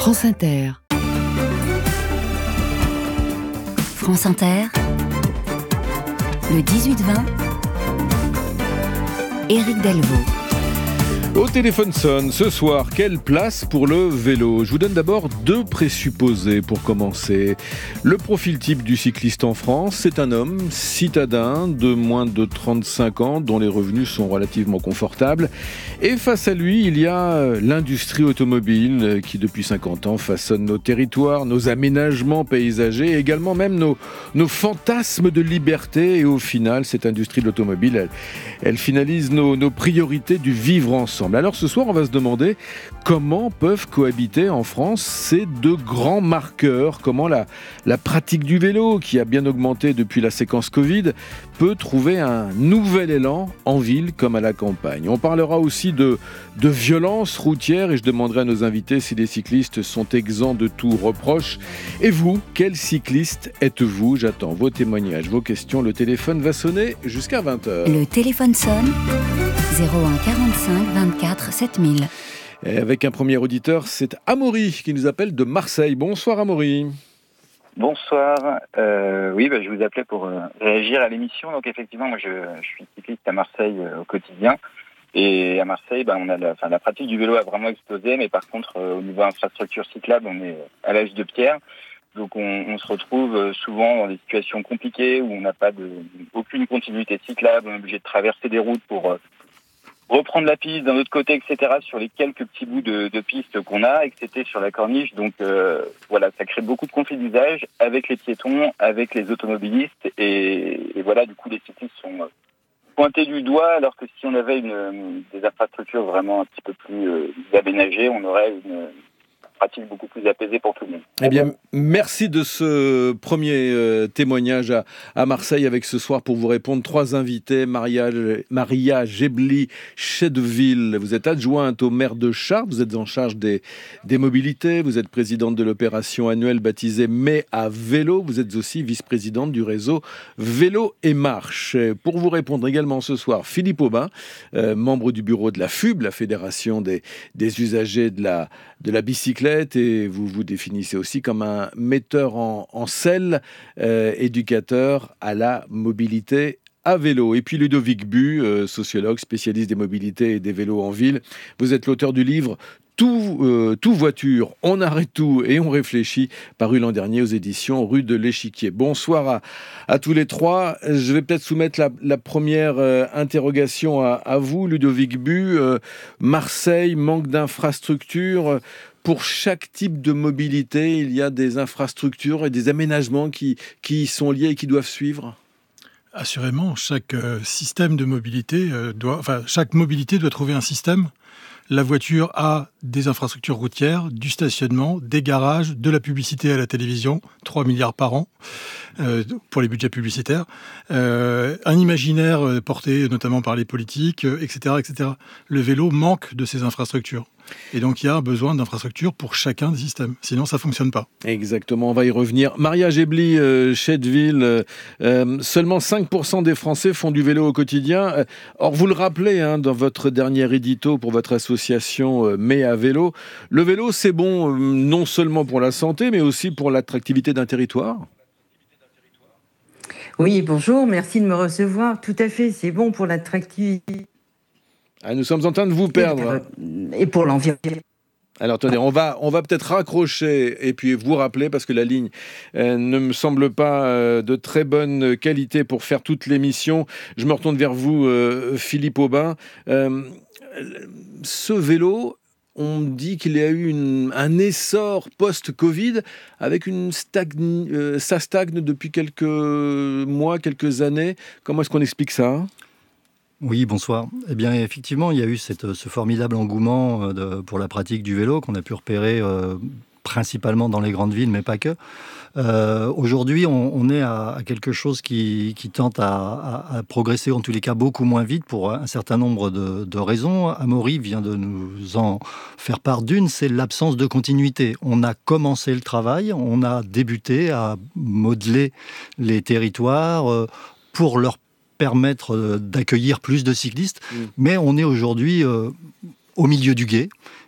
France Inter. France Inter, le 18-20, Éric Delvaux. Au téléphone sonne, ce soir, quelle place pour le vélo ? Je vous donne d'abord deux présupposés pour commencer. Le profil type du cycliste en France, c'est un homme citadin de moins de 35 ans dont les revenus sont relativement confortables. Et face à lui, il y a l'industrie automobile qui depuis 50 ans façonne nos territoires, nos aménagements paysagers et également même nos fantasmes de liberté. Et au final, cette industrie de l'automobile, elle finalise nos priorités du vivre ensemble. Alors ce soir, on va se demander comment peuvent cohabiter en France ces deux grands marqueurs, comment la pratique du vélo, qui a bien augmenté depuis la séquence Covid, peut trouver un nouvel élan en ville comme à la campagne. On parlera aussi de violence routière et je demanderai à nos invités si les cyclistes sont exempts de tout reproche. Et vous, quel cycliste êtes-vous ? J'attends vos témoignages, vos questions. Le téléphone va sonner jusqu'à 20h. Le téléphone sonne 01 45 24 7000. Et avec un premier auditeur, c'est Amaury qui nous appelle de Marseille. Bonsoir Amaury. Bonsoir. Je vous appelais pour réagir à l'émission. Donc effectivement, moi je suis cycliste à Marseille au quotidien. Et à Marseille, la pratique du vélo a vraiment explosé. Mais par contre, au niveau infrastructure cyclable, on est à l'âge de pierre. Donc on se retrouve souvent dans des situations compliquées où on n'a pas aucune continuité cyclable. On est obligé de traverser des routes pour reprendre la piste d'un autre côté, etc., sur les quelques petits bouts de piste qu'on a, etc., sur la corniche. Donc ça crée beaucoup de conflits d'usage avec les piétons, avec les automobilistes. Et voilà, du coup, les cyclistes sont pointés du doigt, alors que si on avait des infrastructures vraiment un petit peu plus aménagées, on aurait une pratique beaucoup plus apaisée pour tout le monde. Eh bien, merci de ce premier témoignage à Marseille avec ce soir pour vous répondre. Trois invités, Maria Gebli-Chedeville. Vous êtes adjointe au maire de Chartres, vous êtes en charge des mobilités, vous êtes présidente de l'opération annuelle baptisée Mai à vélo, vous êtes aussi vice-présidente du réseau Vélo et Marche. Pour vous répondre également ce soir, Philippe Aubin, membre du bureau de la FUB, la Fédération des usagers de la bicyclette, et vous vous définissez aussi comme un metteur en selle, éducateur à la mobilité à vélo. Et puis Ludovic Bu, sociologue, spécialiste des mobilités et des vélos en ville. Vous êtes l'auteur du livre Tout voiture, on arrête tout et on réfléchit, paru l'an dernier aux éditions Rue de l'Échiquier. Bonsoir à tous les trois. Je vais peut-être soumettre la première interrogation à vous, Ludovic Bu. Marseille, manque d'infrastructures. Pour chaque type de mobilité, il y a des infrastructures et des aménagements qui sont liés et qui doivent suivre ? Assurément, chaque système de mobilité chaque mobilité doit trouver un système. La voiture a des infrastructures routières, du stationnement, des garages, de la publicité à la télévision, 3 milliards par an pour les budgets publicitaires, un imaginaire porté notamment par les politiques, etc., etc. Le vélo manque de ces infrastructures. Et donc, il y a besoin d'infrastructures pour chacun des systèmes. Sinon, ça ne fonctionne pas. Exactement, on va y revenir. Maria Gebli-Chedeville, seulement 5% des Français font du vélo au quotidien. Or, vous le rappelez dans votre dernier édito pour votre association Mai à vélo, le vélo, c'est bon non seulement pour la santé, mais aussi pour l'attractivité d'un territoire. Oui, bonjour, merci de me recevoir. Tout à fait, c'est bon pour l'attractivité. Nous sommes en train de vous perdre. Et pour l'environnement. Alors attendez, on va peut-être raccrocher et puis vous rappeler parce que la ligne ne me semble pas de très bonne qualité pour faire toute l'émission. Je me retourne vers vous, Philippe Aubin. Ce vélo, on dit qu'il y a eu un essor post-Covid avec ça stagne depuis quelques mois, quelques années. Comment est-ce qu'on explique ça ? Oui, bonsoir. Eh bien, effectivement, il y a eu ce formidable engouement pour la pratique du vélo qu'on a pu repérer principalement dans les grandes villes, mais pas que. Aujourd'hui, on est à quelque chose qui tente à progresser, en tous les cas beaucoup moins vite, pour un certain nombre de raisons. Amaury vient de nous en faire part d'une, c'est l'absence de continuité. On a commencé le travail, on a débuté à modeler les territoires pour leur permettre d'accueillir plus de cyclistes, mais on est aujourd'hui au milieu du gué.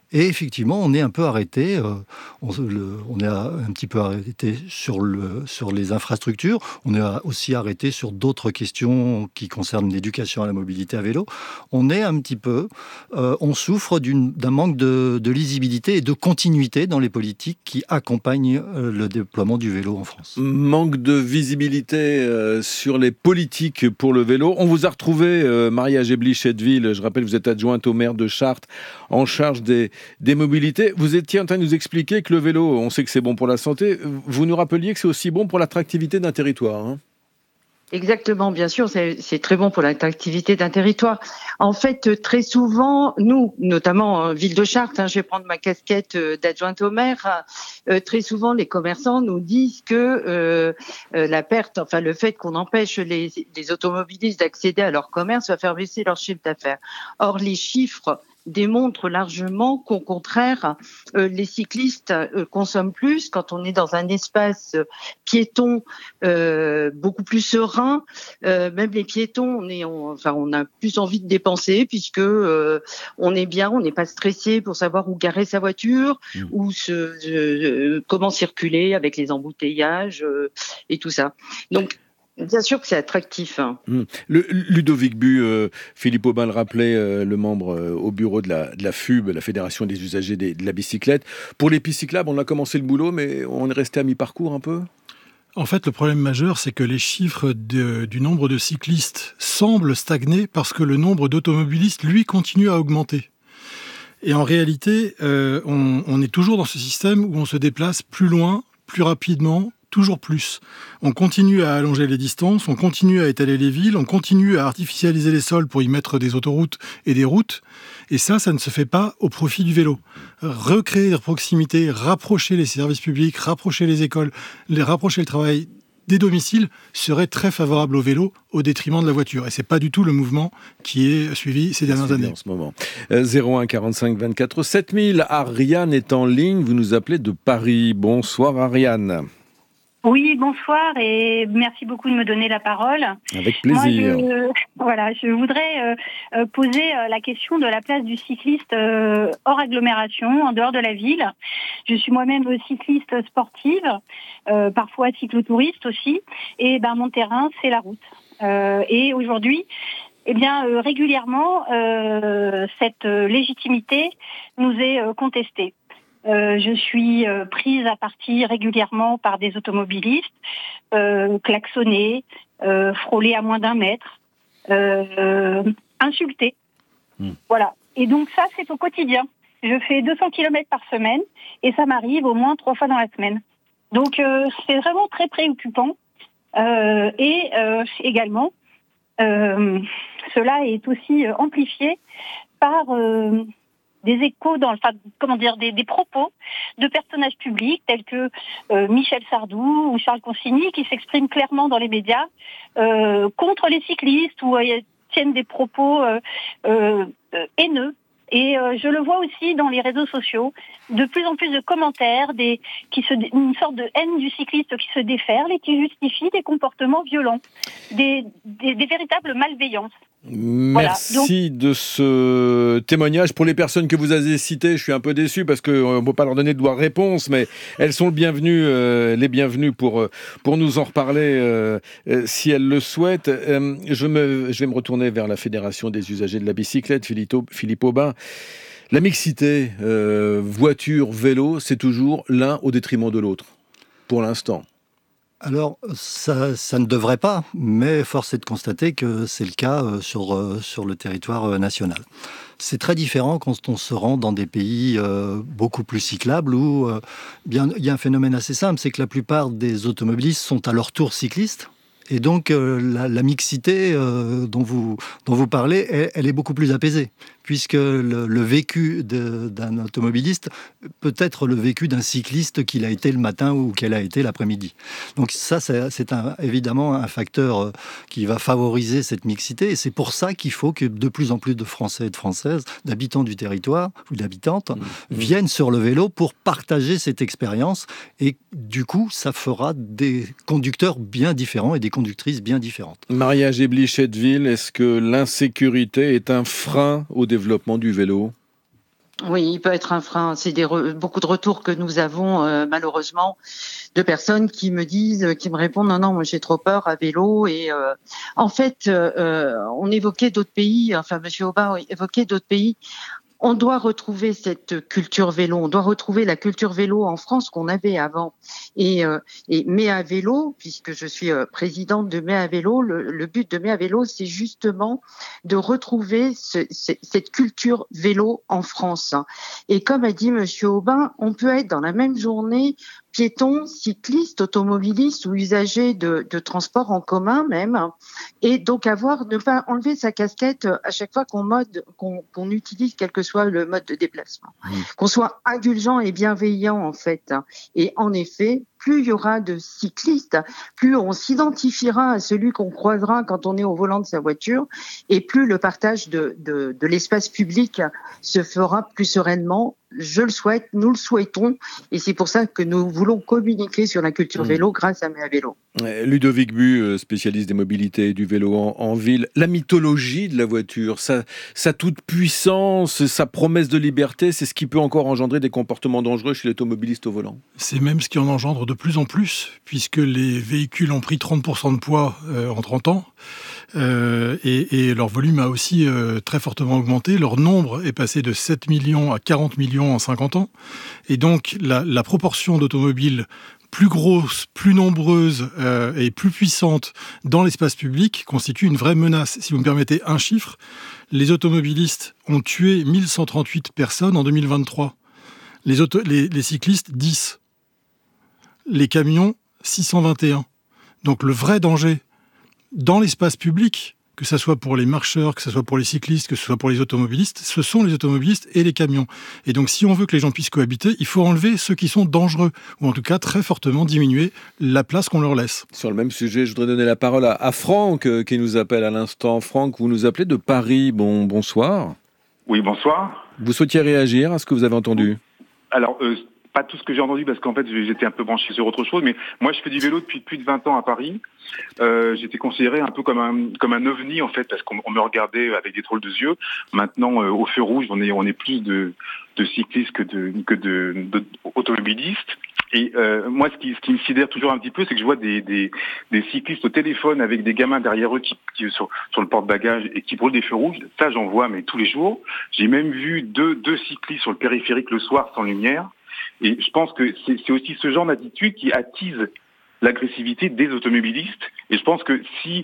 Et effectivement, on est un peu arrêté, on est un petit peu arrêté sur les infrastructures, on est aussi arrêté sur d'autres questions qui concernent l'éducation à la mobilité à vélo. On est un petit peu, on souffre d'un manque de lisibilité et de continuité dans les politiques qui accompagnent le déploiement du vélo en France. Manque de visibilité sur les politiques pour le vélo. On vous a retrouvé, Maria Gebli-Chetteville, je rappelle, vous êtes adjointe au maire de Chartres, en charge des mobilités. Vous étiez en train de nous expliquer que le vélo, on sait que c'est bon pour la santé. Vous nous rappeliez que c'est aussi bon pour l'attractivité d'un territoire, hein. Exactement, bien sûr, c'est très bon pour l'attractivité d'un territoire. En fait, très souvent, nous, notamment en ville de Chartres, je vais prendre ma casquette d'adjointe au maire, très souvent les commerçants nous disent que la perte, enfin le fait qu'on empêche les automobilistes d'accéder à leur commerce va faire baisser leur chiffre d'affaires. Or, les chiffres démontre largement qu'au contraire, les cyclistes consomment plus quand on est dans un espace piéton beaucoup plus serein. Même les piétons, on a plus envie de dépenser puisque on est bien, on n'est pas stressé pour savoir où garer sa voiture, ou comment circuler avec les embouteillages et tout ça. Donc bien sûr que c'est attractif. Ludovic Bu, Philippe Aubin le rappelait, le membre au bureau de la FUB, la Fédération des usagers de la bicyclette. Pour les pistes cyclables, on a commencé le boulot, mais on est resté à mi-parcours un peu ? En fait, le problème majeur, c'est que les chiffres du nombre de cyclistes semblent stagner parce que le nombre d'automobilistes, lui, continue à augmenter. Et en réalité, on est toujours dans ce système où on se déplace plus loin, plus rapidement, toujours plus. On continue à allonger les distances, on continue à étaler les villes, on continue à artificialiser les sols pour y mettre des autoroutes et des routes. Et ça ne se fait pas au profit du vélo. Recréer la proximité, rapprocher les services publics, rapprocher les écoles, rapprocher le travail des domiciles serait très favorable au vélo au détriment de la voiture. Et c'est pas du tout le mouvement qui est suivi ces dernières années. En ce moment. 01 45 24 7000. Ariane est en ligne. Vous nous appelez de Paris. Bonsoir Ariane. Oui, bonsoir et merci beaucoup de me donner la parole. Avec plaisir. Moi, je voudrais poser la question de la place du cycliste hors agglomération, en dehors de la ville. Je suis moi-même cycliste sportive, parfois cyclotouriste aussi, et mon terrain, c'est la route. Et aujourd'hui, régulièrement, cette légitimité nous est contestée. Je suis prise à partie régulièrement par des automobilistes, klaxonnée, frôlée à moins d'1 mètre, insultée. Voilà. Et donc ça, c'est au quotidien. Je fais 200 km par semaine et ça m'arrive au moins 3 fois dans la semaine. Donc c'est vraiment très préoccupant. Et également, cela est aussi amplifié par des échos des propos de personnages publics tels que Michel Sardou ou Charles Consigny qui s'expriment clairement dans les médias contre les cyclistes ou tiennent des propos haineux. Et je le vois aussi dans les réseaux sociaux, de plus en plus de commentaires, une sorte de haine du cycliste qui se déferle et qui justifie des comportements violents, des véritables malveillances. Merci de ce témoignage. Pour les personnes que vous avez citées, je suis un peu déçu parce qu'on ne peut pas leur donner de réponse, mais elles sont les bienvenues pour nous en reparler si elles le souhaitent. Je vais me retourner vers la Fédération des usagers de la bicyclette, Philippe Aubin. La mixité voiture-vélo, c'est toujours l'un au détriment de l'autre, pour l'instant. Alors, ça ne devrait pas, mais force est de constater que c'est le cas sur le territoire national. C'est très différent quand on se rend dans des pays beaucoup plus cyclables où il y a un phénomène assez simple, c'est que la plupart des automobilistes sont à leur tour cyclistes. Et donc, la mixité dont vous parlez, elle est beaucoup plus apaisée, puisque le vécu d'un automobiliste peut être le vécu d'un cycliste qu'il a été le matin ou qu'elle a été l'après-midi. Donc ça, c'est évidemment un facteur qui va favoriser cette mixité, et c'est pour ça qu'il faut que de plus en plus de Français et de Françaises, d'habitants du territoire ou d'habitantes, viennent sur le vélo pour partager cette expérience, et du coup, ça fera des conducteurs bien différents et des conductrices bien différentes. Maria Gebli-Chetteville, est-ce que l'insécurité est un frein au développement du vélo ? Oui, il peut être un frein. C'est beaucoup de retours que nous avons malheureusement de personnes qui me répondent non, moi j'ai trop peur à vélo. Et en fait, on évoquait d'autres pays. Enfin, Monsieur Aubin évoquait d'autres pays. On doit retrouver cette culture vélo. On doit retrouver la culture vélo en France qu'on avait avant. Et Mai à vélo, puisque je suis présidente de Mai à vélo, le but de Mai à vélo, c'est justement de retrouver cette culture vélo en France. Et comme a dit Monsieur Aubin, on peut être dans la même journée piéton, cycliste, automobiliste ou usager de transport en commun même, et donc ne pas enlever sa casquette à chaque fois qu'on utilise quel que soit le mode de déplacement. Qu'on soit indulgent et bienveillant en fait. Et en effet, plus il y aura de cyclistes, plus on s'identifiera à celui qu'on croisera quand on est au volant de sa voiture, et plus le partage de l'espace public se fera plus sereinement. Je le souhaite, nous le souhaitons, et c'est pour ça que nous voulons communiquer sur la culture vélo grâce à Mai à vélo. Ludovic Bu, spécialiste des mobilités et du vélo en ville. La mythologie de la voiture, sa toute puissance, sa promesse de liberté, c'est ce qui peut encore engendrer des comportements dangereux chez l'automobiliste au volant. C'est même ce qui en engendre de plus en plus, puisque les véhicules ont pris 30% de poids en 30 ans. Et leur volume a aussi très fortement augmenté. Leur nombre est passé de 7 millions à 40 millions en 50 ans. Et donc, la proportion d'automobiles plus grosses, plus nombreuses et plus puissantes dans l'espace public constitue une vraie menace. Si vous me permettez un chiffre, les automobilistes ont tué 1138 personnes en 2023. Les cyclistes, 10. Les camions, 621. Donc le vrai danger dans l'espace public, que ce soit pour les marcheurs, que ce soit pour les cyclistes, que ce soit pour les automobilistes, ce sont les automobilistes et les camions. Et donc si on veut que les gens puissent cohabiter, il faut enlever ceux qui sont dangereux, ou en tout cas très fortement diminuer la place qu'on leur laisse. Sur le même sujet, je voudrais donner la parole à Franck, qui nous appelle à l'instant. Franck, vous nous appelez de Paris. Bonsoir. Oui, bonsoir. Vous souhaitiez réagir à ce que vous avez entendu ? Alors, pas tout ce que j'ai entendu, parce qu'en fait, j'étais un peu branché sur autre chose, mais moi, je fais du vélo depuis plus de 20 ans à Paris. J'étais considéré un peu comme un ovni, en fait, parce qu'on me regardait avec des drôles de yeux. Maintenant, au feu rouge, on est plus de cyclistes que d'automobilistes. Et moi, ce qui me sidère toujours un petit peu, c'est que je vois des cyclistes au téléphone avec des gamins derrière eux qui sur le porte-bagages et qui brûlent des feux rouges. Ça, j'en vois, mais tous les jours. J'ai même vu deux cyclistes sur le périphérique le soir sans lumière. Et je pense que c'est aussi ce genre d'attitude qui attise l'agressivité des automobilistes. Et je pense que si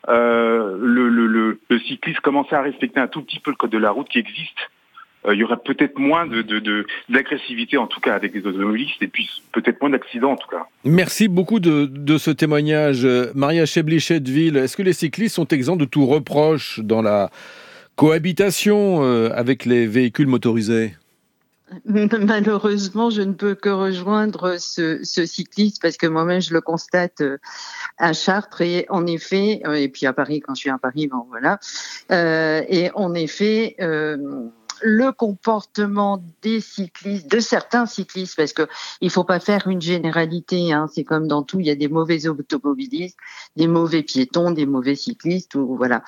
le cycliste commençait à respecter un tout petit peu le code de la route qui existe, il y aurait peut-être moins d'agressivité, en tout cas, avec les automobilistes, et puis peut-être moins d'accidents, en tout cas. Merci beaucoup de ce témoignage. Maria Chebli-Chetteville, est-ce que les cyclistes sont exempts de tout reproche dans la cohabitation avec les véhicules motorisés ? Malheureusement, je ne peux que rejoindre ce cycliste parce que moi-même je le constate à Chartres et en effet, et puis à Paris quand je suis à Paris, bon voilà, et en effet. Le comportement des cyclistes, de certains cyclistes, parce que il faut pas faire une généralité, hein, c'est comme dans tout, il y a des mauvais automobilistes, des mauvais piétons, des mauvais cyclistes, ou voilà.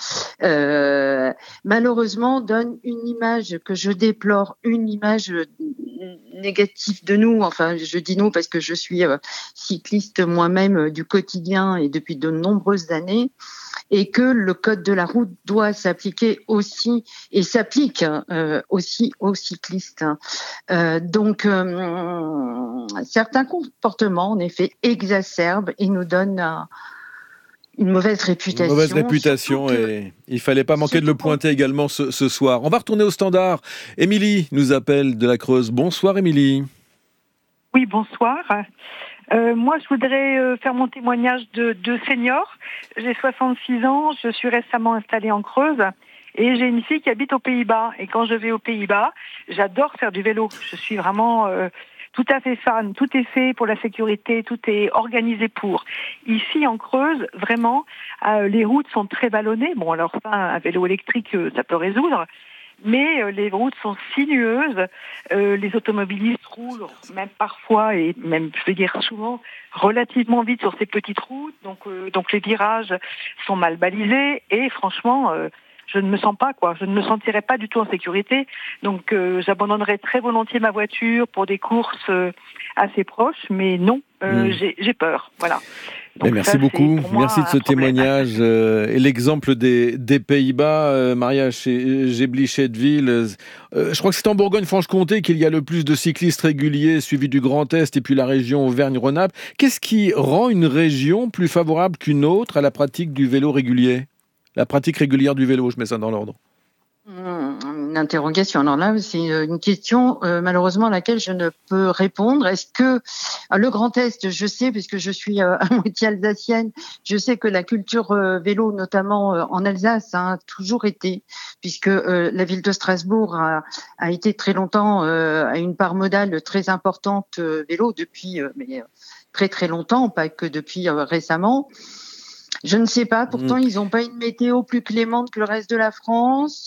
Malheureusement, donne une image que je déplore, une image négative de nous. Enfin, je dis nous parce que je suis cycliste moi-même du quotidien et depuis de nombreuses années. Et que le code de la route doit s'appliquer aussi, et s'applique aussi aux cyclistes. Donc, certains comportements, en effet, exacerbent et nous donnent une mauvaise réputation. Une mauvaise réputation, et il fallait pas manquer de le pointer également ce soir. On va retourner au standard. Émilie nous appelle de la Creuse. Bonsoir Émilie. Oui, bonsoir. Moi, je voudrais faire mon témoignage de senior. J'ai 66 ans, je suis récemment installée en Creuse et j'ai une fille qui habite aux Pays-Bas. Et quand je vais aux Pays-Bas, j'adore faire du vélo. Je suis vraiment tout à fait fan. Tout est fait pour la sécurité, tout est organisé pour. Ici, en Creuse, vraiment, les routes sont très vallonnées. Bon, alors ça, un vélo électrique, ça peut résoudre. Mais les routes sont sinueuses, les automobilistes roulent même parfois et même, je vais dire souvent, relativement vite sur ces petites routes. Donc les virages sont mal balisés et franchement, je ne me sens pas, quoi. Je ne me sentirais pas du tout en sécurité. Donc, j'abandonnerais très volontiers ma voiture pour des courses assez proches, mais non, j'ai peur. Voilà. Donc merci beaucoup, merci de ce témoignage et l'exemple des Pays-Bas. Maria Gebli-Chedeville, je crois que c'est en Bourgogne-Franche-Comté qu'il y a le plus de cyclistes réguliers, suivi du Grand Est et puis la région Auvergne-Rhône-Alpes. Qu'est-ce qui rend une région plus favorable qu'une autre à la pratique du vélo régulier ? La pratique régulière du vélo, je mets ça dans l'ordre. Une interrogation. Alors là, c'est une question malheureusement à laquelle je ne peux répondre. Est-ce que le Grand Est, je sais, puisque je suis à moitié alsacienne, je sais que la culture vélo, notamment en Alsace, a toujours été, puisque la ville de Strasbourg a été très longtemps à une part modale très importante vélo depuis mais très très longtemps, pas que depuis récemment. Je ne sais pas, pourtant ils n'ont pas une météo plus clémente que le reste de la France.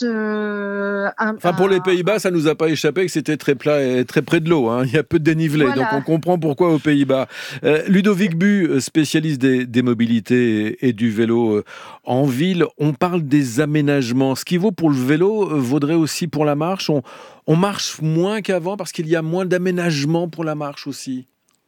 Pour les Pays-Bas, ça ne nous a pas échappé que c'était très plat et très près de l'eau. Hein. Il y a peu de dénivelé, voilà. Donc on comprend pourquoi aux Pays-Bas. Ludovic Bu, spécialiste des mobilités et du vélo en ville, on parle des aménagements. Ce qui vaut pour le vélo vaudrait aussi pour la marche. On marche moins qu'avant parce qu'il y a moins d'aménagements pour la marche aussi.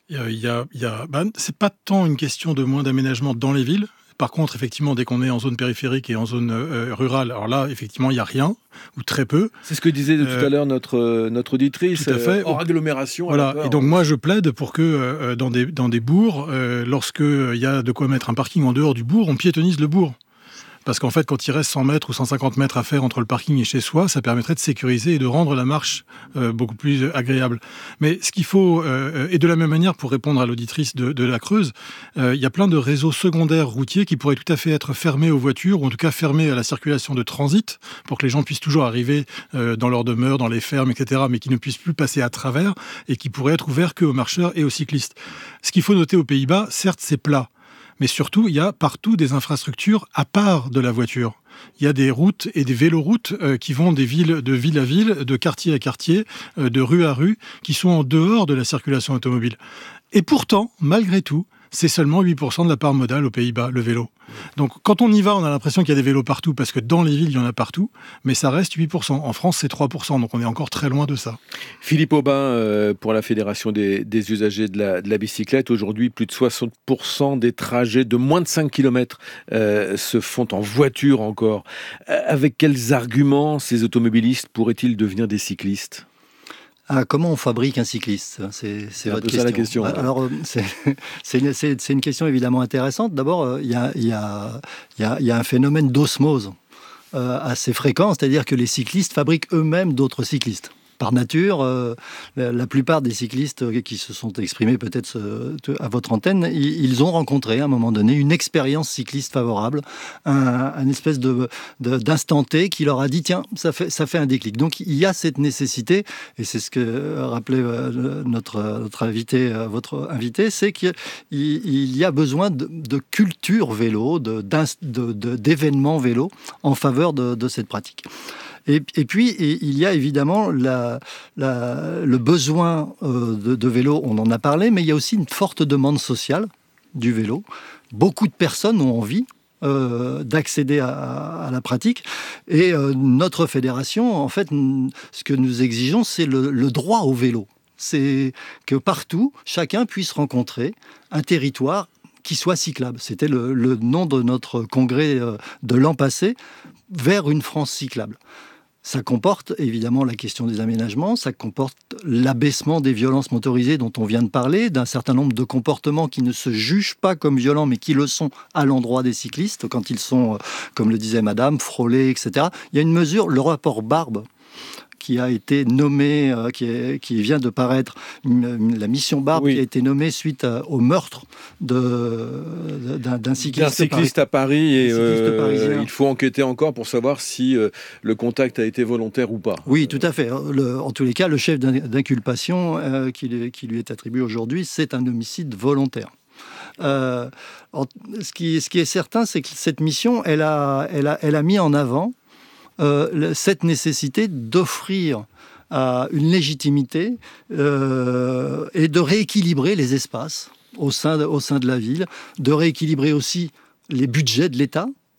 C'est pas tant une question de moins d'aménagement dans les villes. Par contre, effectivement, dès qu'on est en zone périphérique et en zone rurale, alors là, effectivement, il n'y a rien, ou très peu. C'est ce que disait tout à l'heure notre auditrice, tout à fait. Hors agglomération. Voilà, et donc moi, je plaide pour que dans des bourgs, lorsqu'il y a de quoi mettre un parking en dehors du bourg, on piétonise le bourg. Parce qu'en fait, quand il reste 100 mètres ou 150 mètres à faire entre le parking et chez soi, ça permettrait de sécuriser et de rendre la marche beaucoup plus agréable. Mais ce qu'il faut, et de la même manière, pour répondre à l'auditrice de la Creuse, il y a plein de réseaux secondaires routiers qui pourraient tout à fait être fermés aux voitures, ou en tout cas fermés à la circulation de transit, pour que les gens puissent toujours arriver dans leur demeure, dans les fermes, etc., mais qui ne puissent plus passer à travers, et qui pourraient être ouverts qu'aux marcheurs et aux cyclistes. Ce qu'il faut noter aux Pays-Bas, certes, c'est plat. Mais surtout, il y a partout des infrastructures à part de la voiture. Il y a des routes et des véloroutes qui vont de ville à ville, de quartier à quartier, de rue à rue, qui sont en dehors de la circulation automobile. Et pourtant, malgré tout, c'est seulement 8% de la part modale aux Pays-Bas, le vélo. Donc quand on y va, on a l'impression qu'il y a des vélos partout, parce que dans les villes, il y en a partout, mais ça reste 8%. En France, c'est 3%, donc on est encore très loin de ça. Philippe Aubin, pour la Fédération des usagers de la bicyclette, aujourd'hui, plus de 60% des trajets de moins de 5 km se font en voiture encore. Avec quels arguments ces automobilistes pourraient-ils devenir des cyclistes ? Comment on fabrique un cycliste ? C'est votre question. Ça la question. Alors, c'est une question évidemment intéressante. D'abord, il y a un phénomène d'osmose assez fréquent, c'est-à-dire que les cyclistes fabriquent eux-mêmes d'autres cyclistes. Par nature, la plupart des cyclistes qui se sont exprimés peut-être à votre antenne, ils ont rencontré à un moment donné une expérience cycliste favorable, un espèce d'instant T qui leur a dit tiens, ça fait un déclic. Donc il y a cette nécessité, et c'est ce que rappelait notre invité, votre invité, c'est qu'il y a besoin de culture vélo, d'événements vélo en faveur de cette pratique. Et puis, il y a évidemment le besoin de vélo, on en a parlé, mais il y a aussi une forte demande sociale du vélo. Beaucoup de personnes ont envie d'accéder à la pratique. Et notre fédération, en fait, ce que nous exigeons, c'est le droit au vélo. C'est que partout, chacun puisse rencontrer un territoire qui soit cyclable. C'était le nom de notre congrès de l'an passé, vers une France cyclable. Ça comporte évidemment la question des aménagements, ça comporte l'abaissement des violences motorisées dont on vient de parler, d'un certain nombre de comportements qui ne se jugent pas comme violents mais qui le sont à l'endroit des cyclistes quand ils sont, comme le disait madame, frôlés, etc. Il y a une mesure, le rapport Barbe, qui a été nommé, qui vient de paraître, la mission Barbe, oui, qui a été nommée suite au meurtre d'un cycliste à Paris. Et il faut enquêter encore pour savoir si le contact a été volontaire ou pas. Oui, tout à fait. En tous les cas, le chef d'inculpation qui lui est attribué aujourd'hui, c'est un homicide volontaire. Ce qui est certain, c'est que cette mission, elle a mis en avant cette nécessité d'offrir une légitimité et de rééquilibrer les espaces au sein de la ville, de rééquilibrer aussi les budgets de l'État.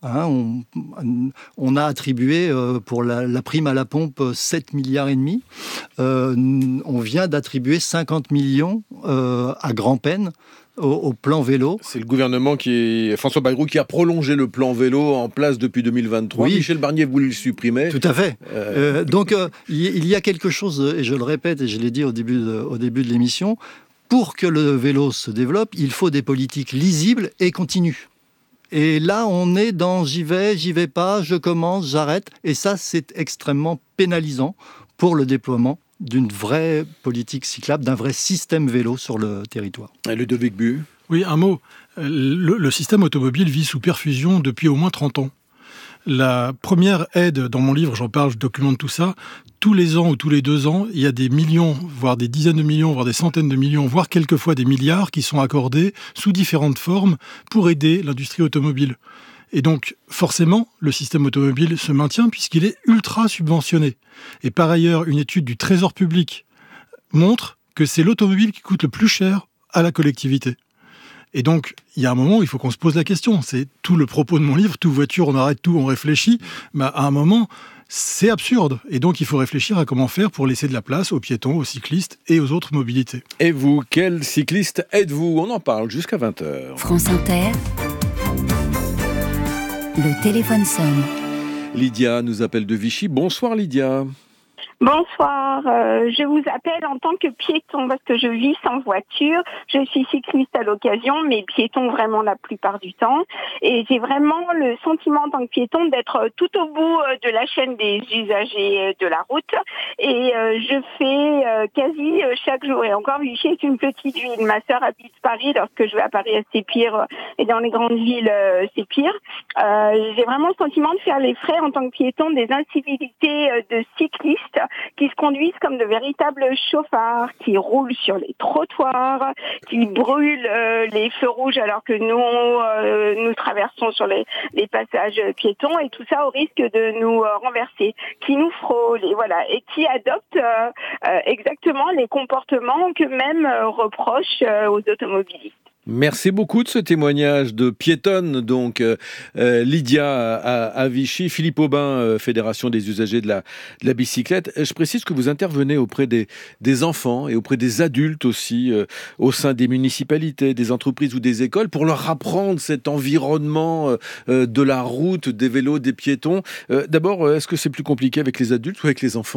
On a attribué pour la prime à la pompe 7 milliards et demi. On vient d'attribuer 50 millions à grand-peine au plan vélo. C'est le gouvernement François Bayrou qui a prolongé le plan vélo en place depuis 2023. Oui. Michel Barnier voulait le supprimer. Tout à fait. Donc il y a quelque chose, et je le répète, et je l'ai dit au début de l'émission, pour que le vélo se développe, il faut des politiques lisibles et continues. Et là, on est dans j'y vais pas, je commence, j'arrête. Et ça, c'est extrêmement pénalisant pour le déploiement d'une vraie politique cyclable, d'un vrai système vélo sur le territoire. Et Ludovic Bu ? Oui, un mot. Le système automobile vit sous perfusion depuis au moins 30 ans. La première aide, dans mon livre, j'en parle, je documente tout ça, tous les ans ou tous les 2 ans, il y a des millions, voire des dizaines de millions, voire des centaines de millions, voire quelquefois des milliards qui sont accordés sous différentes formes pour aider l'industrie automobile. Et donc, forcément, le système automobile se maintient puisqu'il est ultra subventionné. Et par ailleurs, une étude du Trésor public montre que c'est l'automobile qui coûte le plus cher à la collectivité. Et donc, il y a un moment où il faut qu'on se pose la question. C'est tout le propos de mon livre, tout voiture, on arrête tout, on réfléchit. Mais à un moment, c'est absurde. Et donc, il faut réfléchir à comment faire pour laisser de la place aux piétons, aux cyclistes et aux autres mobilités. Et vous, quel cycliste êtes-vous ? On en parle jusqu'à 20h. France Inter. Le téléphone sonne. Lydia nous appelle de Vichy. Bonsoir Lydia. Bonsoir, je vous appelle en tant que piéton parce que je vis sans voiture. Je suis cycliste à l'occasion, mais piéton vraiment la plupart du temps. Et j'ai vraiment le sentiment en tant que piéton d'être tout au bout de la chaîne des usagers de la route. Et je fais quasi chaque jour. Et encore, Vichy est une petite ville. Ma sœur habite Paris. Lorsque je vais à Paris, c'est pire. Et dans les grandes villes, c'est pire. J'ai vraiment le sentiment de faire les frais en tant que piéton des incivilités de cyclistes qui se conduisent comme de véritables chauffards, qui roulent sur les trottoirs, qui brûlent les feux rouges alors que nous traversons sur les passages piétons, et tout ça au risque de nous renverser, qui nous frôlent, et qui adoptent exactement les comportements qu'eux-mêmes reprochent aux automobilistes. Merci beaucoup de ce témoignage de piétonne, donc Lydia à Vichy. Philippe Aubin, Fédération des usagers de la bicyclette. Je précise que vous intervenez auprès des enfants et auprès des adultes aussi, au sein des municipalités, des entreprises ou des écoles, pour leur apprendre cet environnement de la route, des vélos, des piétons. D'abord, est-ce que c'est plus compliqué avec les adultes ou avec les enfants ?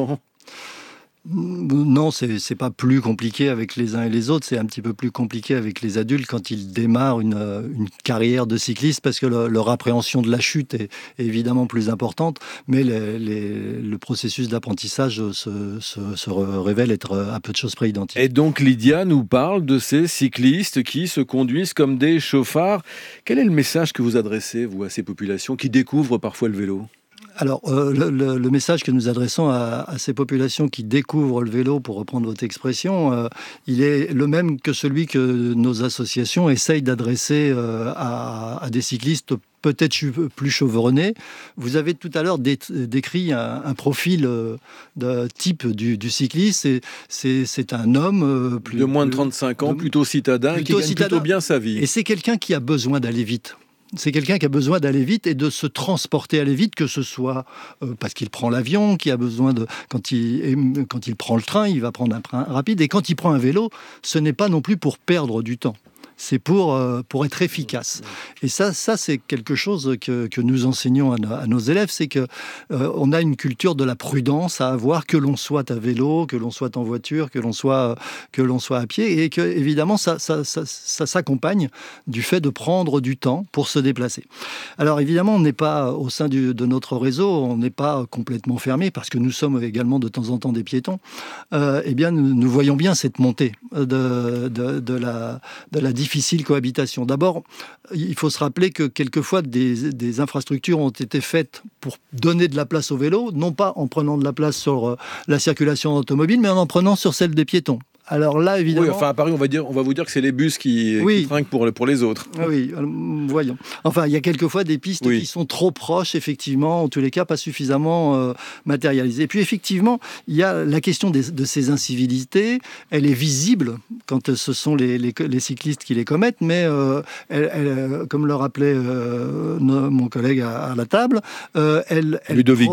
Non, c'est pas plus compliqué avec les uns et les autres, c'est un petit peu plus compliqué avec les adultes quand ils démarrent une carrière de cycliste, parce que leur appréhension de la chute est évidemment plus importante, mais le processus d'apprentissage se révèle être à peu de choses près identique. Et donc Lydia nous parle de ces cyclistes qui se conduisent comme des chauffards. Quel est le message que vous adressez, vous, à ces populations qui découvrent parfois le vélo ? Alors, le message que nous adressons à ces populations qui découvrent le vélo, pour reprendre votre expression, il est le même que celui que nos associations essayent d'adresser à des cyclistes peut-être plus chevronnés. Vous avez tout à l'heure décrit un profil de type du cycliste. C'est un homme de moins de 35 ans, plutôt citadin, qui gagne plutôt bien sa vie. Et c'est quelqu'un qui a besoin d'aller vite. C'est quelqu'un qui a besoin d'aller vite et de se transporter aller vite, que ce soit parce qu'il prend l'avion, qui a besoin de... Quand il prend le train, il va prendre un train rapide. Et quand il prend un vélo, ce n'est pas non plus pour perdre du temps. C'est pour être efficace. Et ça c'est quelque chose que nous enseignons à nos élèves, c'est que on a une culture de la prudence à avoir, que l'on soit à vélo, que l'on soit en voiture, que l'on soit à pied, et que évidemment ça s'accompagne du fait de prendre du temps pour se déplacer. Alors évidemment, on n'est pas au sein de notre réseau, on n'est pas complètement fermé, parce que nous sommes également de temps en temps des piétons. Eh bien, nous voyons bien cette montée de la difficile cohabitation. D'abord, il faut se rappeler que quelquefois des infrastructures ont été faites pour donner de la place au vélo, non pas en prenant de la place sur la circulation automobile, mais en prenant sur celle des piétons, Alors là, évidemment... Oui, enfin à Paris, on va vous dire que c'est les bus qui trinquent pour les autres. Oui, voyons. Enfin, il y a quelquefois des pistes qui sont trop proches, effectivement, en tous les cas, pas suffisamment matérialisées. Et puis, effectivement, il y a la question de ces incivilités. Elle est visible quand ce sont les cyclistes qui les commettent, mais comme le rappelait mon collègue à la table, Ludovic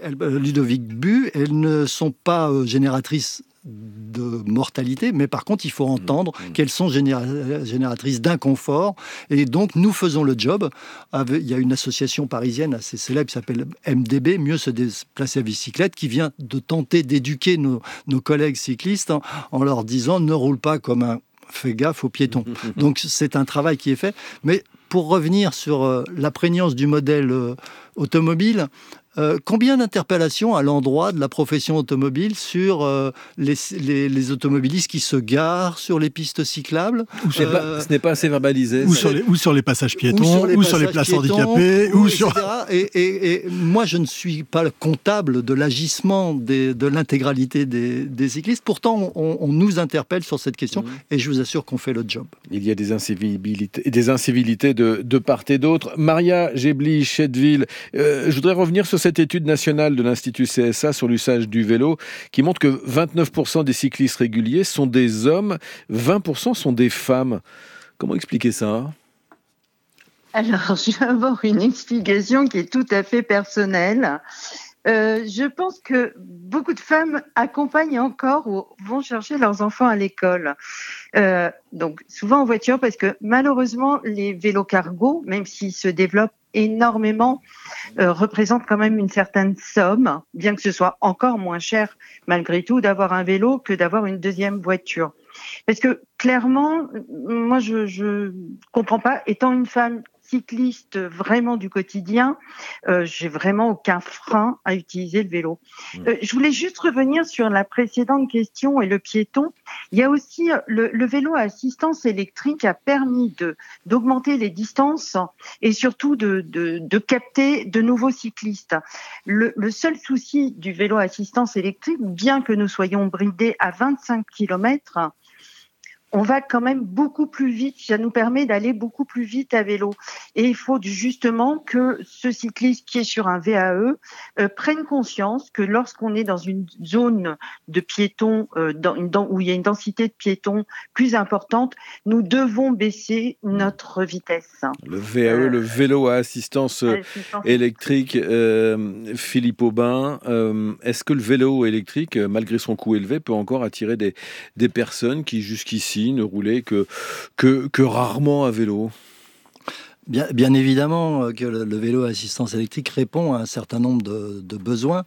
Bu, elles ne sont pas génératrices de mortalité, mais par contre, il faut entendre qu'elles sont génératrices d'inconfort. Et donc, nous faisons le job. Il y a une association parisienne assez célèbre qui s'appelle MDB, Mieux se déplacer à bicyclette, qui vient de tenter d'éduquer nos collègues cyclistes en leur disant « ne roule pas comme un... fais gaffe aux piétons ». Donc, c'est un travail qui est fait. Mais pour revenir sur la prégnance du modèle automobile, combien d'interpellations à l'endroit de la profession automobile sur les automobilistes qui se garent sur les pistes cyclables ce n'est pas assez verbalisé. Ou sur les passages piétons, ou sur les places handicapées, etc. Et moi, je ne suis pas comptable de l'agissement de l'intégralité des cyclistes. Pourtant, on nous interpelle sur cette question et je vous assure qu'on fait le job. Il y a des incivilités de part et d'autre. Maria Gebli-Chetteville, je voudrais revenir sur cette étude nationale de l'Institut CSA sur l'usage du vélo qui montre que 29% des cyclistes réguliers sont des hommes, 20% sont des femmes. Comment expliquer ça ? Alors, je vais avoir une explication qui est tout à fait personnelle. Je pense que beaucoup de femmes accompagnent encore ou vont chercher leurs enfants à l'école. Donc, souvent en voiture, parce que malheureusement, les vélos cargo, même s'ils se développent énormément, représentent quand même une certaine somme, bien que ce soit encore moins cher, malgré tout, d'avoir un vélo que d'avoir une deuxième voiture. Parce que, clairement, moi, je comprends pas, étant une femme cycliste vraiment du quotidien, j'ai vraiment aucun frein à utiliser le vélo. Je voulais juste revenir sur la précédente question et le piéton. Il y a aussi le vélo à assistance électrique a permis d'augmenter les distances et surtout de capter de nouveaux cyclistes. Le seul souci du vélo à assistance électrique, bien que nous soyons bridés à 25 km, on va quand même beaucoup plus vite. Ça nous permet d'aller beaucoup plus vite à vélo. Et il faut justement que ce cycliste qui est sur un VAE prenne conscience que lorsqu'on est dans une zone de piétons, où il y a une densité de piétons plus importante, nous devons baisser notre vitesse. Le VAE, le vélo à assistance électrique, Philippe Aubin, est-ce que le vélo électrique, malgré son coût élevé, peut encore attirer des personnes qui jusqu'ici ne roulaient que rarement à vélo ? Bien évidemment que le vélo à assistance électrique répond à un certain nombre de besoins.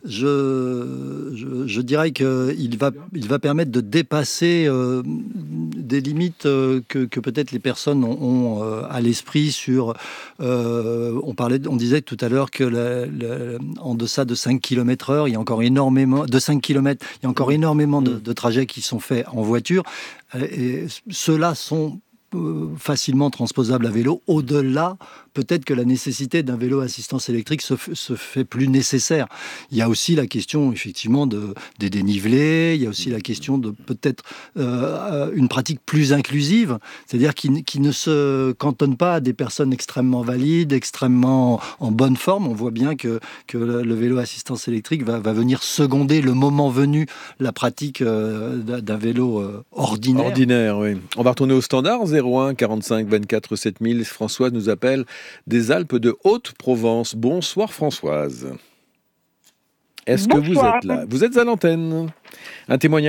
Je dirais qu'il va permettre de dépasser des limites que peut-être les personnes ont à l'esprit sur... on disait tout à l'heure que en deçà de 5 km/h, il y a encore énormément... De 5 km, il y a encore énormément de trajets qui sont faits en voiture. Et ceux-là sont facilement transposable à vélo. Au-delà, peut-être que la nécessité d'un vélo à assistance électrique se fait plus nécessaire. Il y a aussi la question, effectivement, des dénivelés. Il y a aussi la question de peut-être une pratique plus inclusive, c'est-à-dire qui ne se cantonne pas à des personnes extrêmement valides, extrêmement en bonne forme. On voit bien que le vélo à assistance électrique va venir seconder le moment venu la pratique d'un vélo ordinaire. Ordinaire, oui. On va retourner au standard, 01 45 24 7000. Françoise nous appelle des Alpes de Haute-Provence. Bonsoir Françoise. Est-ce que vous êtes là ? Vous êtes à l'antenne. Un témoignage ?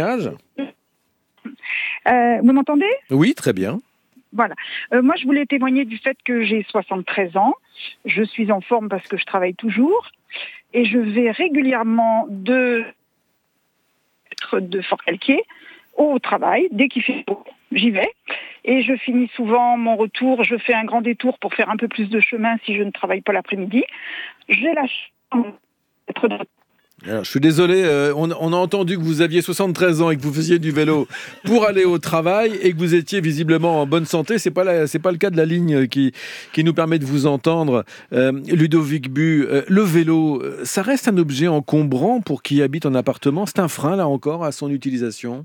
Vous m'entendez ? Oui, très bien. Voilà. Moi, je voulais témoigner du fait que j'ai 73 ans. Je suis en forme parce que je travaille toujours. Et je vais régulièrement de Fort-Calquier au travail. Dès qu'il fait beau, j'y vais. Et je finis souvent mon retour. Je fais un grand détour pour faire un peu plus de chemin si je ne travaille pas l'après-midi. J'ai la chance d'être... Alors, je suis désolé, on a entendu que vous aviez 73 ans et que vous faisiez du vélo pour aller au travail et que vous étiez visiblement en bonne santé. C'est pas le cas de la ligne qui nous permet de vous entendre. Ludovic Bu, le vélo, ça reste un objet encombrant pour qui habite en appartement. C'est un frein, là encore, à son utilisation ?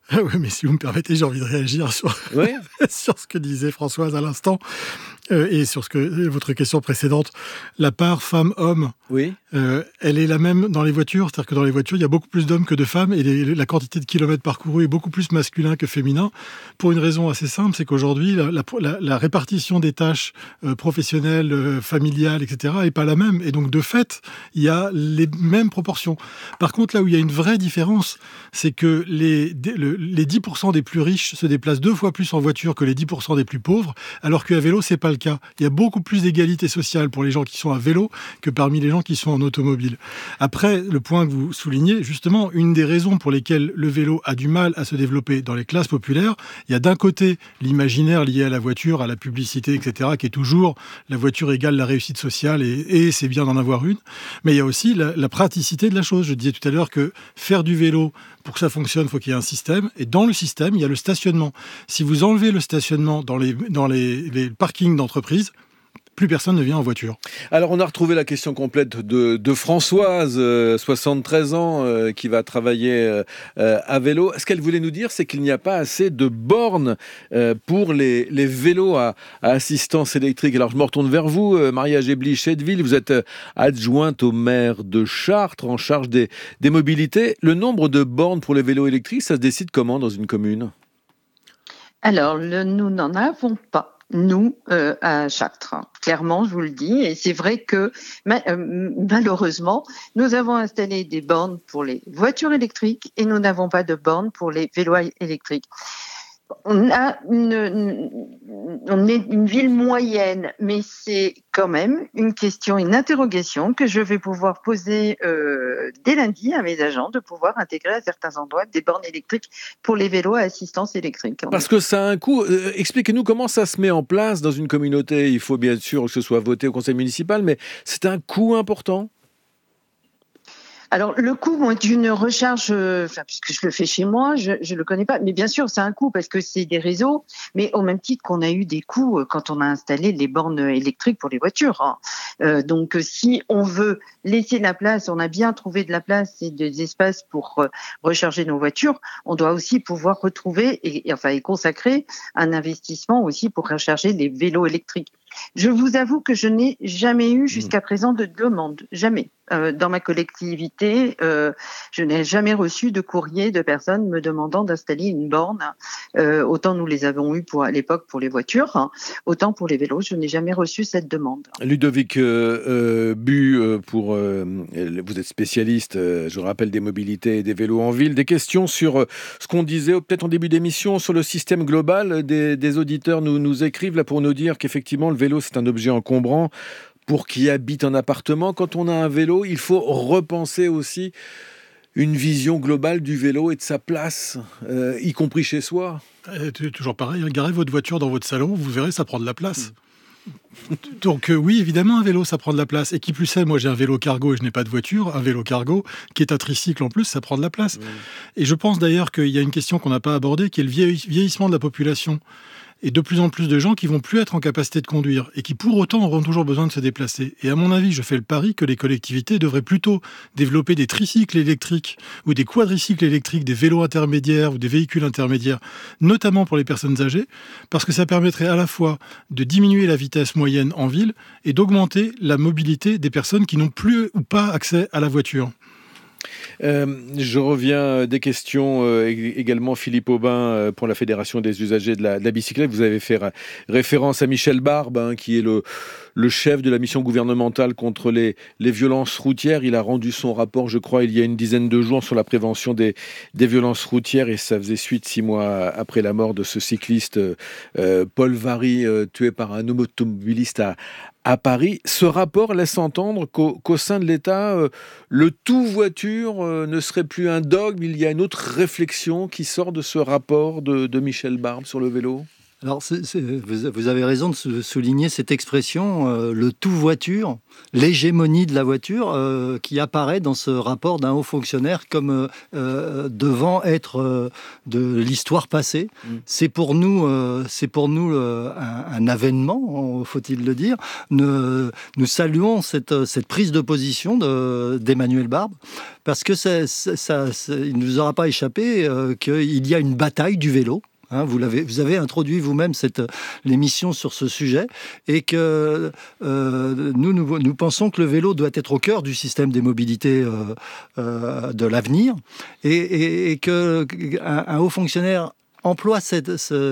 Ah oui, mais si vous me permettez, j'ai envie de réagir Oui. sur ce que disait Françoise à l'instant et sur votre question précédente. La part femme-homme, Oui. elle est la même dans les voitures. C'est-à-dire que dans les voitures, il y a beaucoup plus d'hommes que de femmes et la quantité de kilomètres parcourus est beaucoup plus masculin que féminin. Pour une raison assez simple, c'est qu'aujourd'hui, la répartition des tâches professionnelles, familiales, etc. est pas la même. Et donc, de fait, il y a les mêmes proportions. Par contre, là où il y a une vraie différence, c'est que les 10% des plus riches se déplacent 2 fois plus en voiture que les 10% des plus pauvres, alors qu'à vélo, c'est pas le cas. Il y a beaucoup plus d'égalité sociale pour les gens qui sont à vélo que parmi les gens qui sont en automobile. Après, le point que vous soulignez, justement, une des raisons pour lesquelles le vélo a du mal à se développer dans les classes populaires, il y a d'un côté l'imaginaire lié à la voiture, à la publicité, etc., qui est toujours la voiture égale la réussite sociale et c'est bien d'en avoir une. Mais il y a aussi la praticité de la chose. Je disais tout à l'heure que faire du vélo, pour que ça fonctionne, il faut qu'il y ait un système. Et dans le système, il y a le stationnement. Si vous enlevez le stationnement dans les parkings d'entreprise, plus personne ne vient en voiture. Alors, on a retrouvé la question complète de Françoise, 73 ans, qui va travailler à vélo. Ce qu'elle voulait nous dire, c'est qu'il n'y a pas assez de bornes pour les vélos à assistance électrique. Alors, je me retourne vers vous, Maria Gebli-Chedeville. Vous êtes adjointe au maire de Chartres, en charge des mobilités. Le nombre de bornes pour les vélos électriques, ça se décide comment dans une commune ? Alors, nous n'en avons pas. Nous, à Chartres, clairement, je vous le dis. Et c'est vrai que, malheureusement, nous avons installé des bornes pour les voitures électriques et nous n'avons pas de bornes pour les vélos électriques. On est une ville moyenne, mais c'est quand même une interrogation que je vais pouvoir poser dès lundi à mes agents, de pouvoir intégrer à certains endroits des bornes électriques pour les vélos à assistance électrique. Parce que ça a un coût. Expliquez-nous comment ça se met en place dans une communauté. Il faut bien sûr que ce soit voté au conseil municipal, mais c'est un coût important. Alors, le coût d'une recharge, puisque je le fais chez moi, je le connais pas. Mais bien sûr, c'est un coût parce que c'est des réseaux. Mais au même titre qu'on a eu des coûts quand on a installé les bornes électriques pour les voitures. Donc, si on veut laisser la place, on a bien trouvé de la place et des espaces pour recharger nos voitures, on doit aussi pouvoir retrouver et consacrer un investissement aussi pour recharger les vélos électriques. Je vous avoue que je n'ai jamais eu jusqu'à présent de demande, jamais. Dans ma collectivité, je n'ai jamais reçu de courrier de personnes me demandant d'installer une borne. Autant nous les avons eu à l'époque pour les voitures, autant pour les vélos, je n'ai jamais reçu cette demande. Ludovic Bu, vous êtes spécialiste, je rappelle, des mobilités et des vélos en ville. Des questions sur ce qu'on disait peut-être en début d'émission, sur le système global. Des auditeurs nous écrivent là pour nous dire qu'effectivement le vélo c'est un objet encombrant. Pour qui habite en appartement, quand on a un vélo, il faut repenser aussi une vision globale du vélo et de sa place, y compris chez soi. Toujours pareil, garez votre voiture dans votre salon, vous verrez, ça prend de la place. Donc oui, évidemment, un vélo, ça prend de la place. Et qui plus est, moi j'ai un vélo cargo et je n'ai pas de voiture. Un vélo cargo qui est un tricycle en plus, ça prend de la place. Et je pense d'ailleurs qu'il y a une question qu'on n'a pas abordée, qui est le vieillissement de la population. Et de plus en plus de gens qui vont plus être en capacité de conduire et qui pour autant auront toujours besoin de se déplacer. Et à mon avis, je fais le pari que les collectivités devraient plutôt développer des tricycles électriques ou des quadricycles électriques, des vélos intermédiaires ou des véhicules intermédiaires, notamment pour les personnes âgées, parce que ça permettrait à la fois de diminuer la vitesse moyenne en ville et d'augmenter la mobilité des personnes qui n'ont plus ou pas accès à la voiture. Je reviens des questions également, Philippe Aubin, pour la Fédération des usagers de la bicyclette. Vous avez fait référence à Michel Barbe, qui est le chef de la mission gouvernementale contre les violences routières. Il a rendu son rapport, je crois, il y a une dizaine de jours sur la prévention des violences routières, et ça faisait suite 6 mois après la mort de ce cycliste Paul Varry, tué par un automobiliste à Paris. Ce rapport laisse entendre qu'au sein de l'État, le tout voiture ne serait plus un dogme. Il y a une autre réflexion qui sort de ce rapport de Michel Barbe sur le vélo. Alors, vous avez raison de souligner cette expression, le tout voiture, l'hégémonie de la voiture, qui apparaît dans ce rapport d'un haut fonctionnaire comme devant être de l'histoire passée. C'est pour nous, un avènement, faut-il le dire. Nous saluons cette prise de position d'Emmanuel Barbe, parce que il ne nous aura pas échappé qu'il y a une bataille du vélo. Vous avez introduit vous-même l'émission sur ce sujet, et que nous pensons que le vélo doit être au cœur du système des mobilités de l'avenir, et qu'un haut fonctionnaire emploie cette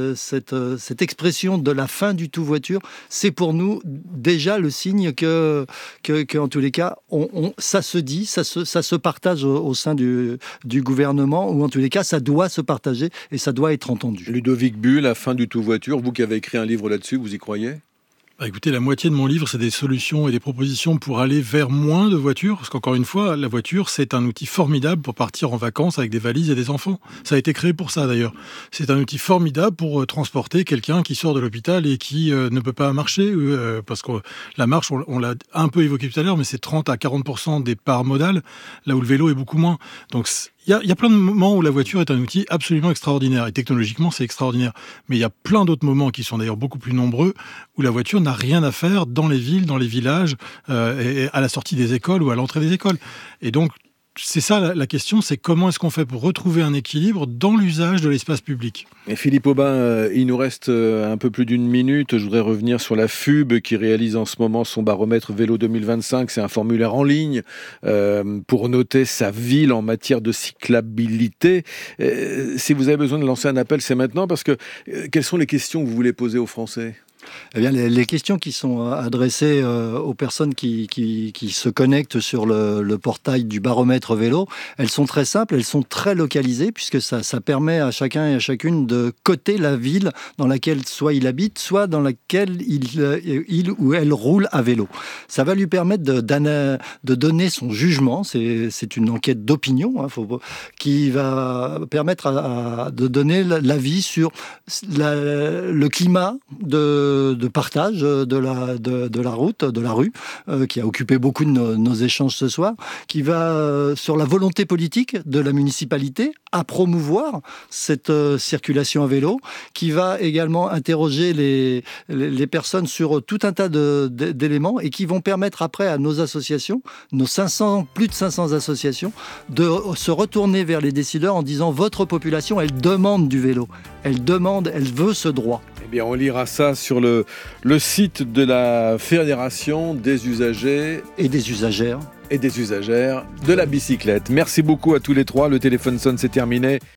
expression de la fin du tout voiture. C'est pour nous déjà le signe que en tous les cas, ça se dit, ça se partage au sein du gouvernement, ou en tous les cas, ça doit se partager et ça doit être entendu. Ludovic Bull, la fin du tout voiture, vous qui avez écrit un livre là-dessus, vous y croyez ? Écoutez, la moitié de mon livre, c'est des solutions et des propositions pour aller vers moins de voitures, parce qu'encore une fois, la voiture, c'est un outil formidable pour partir en vacances avec des valises et des enfants. Ça a été créé pour ça, d'ailleurs. C'est un outil formidable pour transporter quelqu'un qui sort de l'hôpital et qui ne peut pas marcher, parce que la marche, on l'a un peu évoqué tout à l'heure, mais c'est 30 à 40% des parts modales, là où le vélo est beaucoup moins. Donc, il y a plein de moments où la voiture est un outil absolument extraordinaire, et technologiquement c'est extraordinaire. Mais il y a plein d'autres moments qui sont d'ailleurs beaucoup plus nombreux, où la voiture n'a rien à faire dans les villes, dans les villages, et à la sortie des écoles ou à l'entrée des écoles. Et donc c'est ça la question, c'est comment est-ce qu'on fait pour retrouver un équilibre dans l'usage de l'espace public. Et Philippe Aubin, il nous reste un peu plus d'une minute. Je voudrais revenir sur la FUB qui réalise en ce moment son baromètre vélo 2025. C'est un formulaire en ligne pour noter sa ville en matière de cyclabilité. Si vous avez besoin de lancer un appel, c'est maintenant, parce que quelles sont les questions que vous voulez poser aux Français ? Eh bien, les questions qui sont adressées aux personnes qui se connectent sur le portail du baromètre vélo, elles sont très simples, elles sont très localisées, puisque ça permet à chacun et à chacune de coter la ville dans laquelle soit il habite, soit dans laquelle il ou elle roule à vélo. Ça va lui permettre de donner son jugement. C'est une enquête d'opinion, qui va permettre de donner l'avis sur le climat de partage de la route, de la rue, qui a occupé beaucoup de nos échanges ce soir, qui va sur la volonté politique de la municipalité à promouvoir cette circulation à vélo, qui va également interroger les personnes sur tout un tas d'éléments, et qui vont permettre après à nos associations, plus de 500 associations, de se retourner vers les décideurs en disant: votre population, elle demande du vélo, elle veut ce droit. Eh bien, on lira ça sur le site de la Fédération des usagers et des usagères de la bicyclette. Merci beaucoup à tous les trois. Le téléphone sonne, c'est terminé.